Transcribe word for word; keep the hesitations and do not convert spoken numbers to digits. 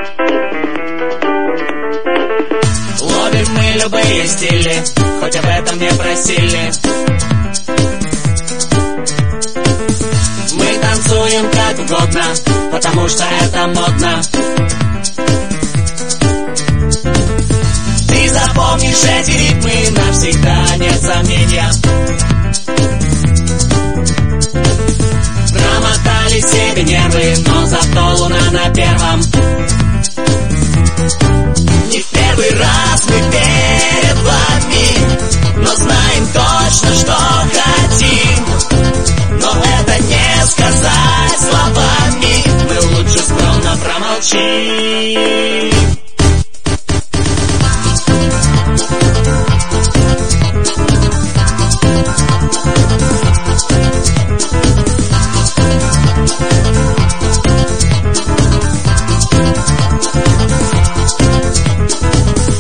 Ловим мы любые стили, хоть об этом не просили. Мы танцуем как угодно, потому что это модно. Ты запомнишь эти ритмы навсегда, нет сомнения. Промотали себе нервы, но зато луна на первом. Не в первый раз мы перед вами, но знаем точно, что хотим. Но это не сказать словами, мы лучше скромно промолчим.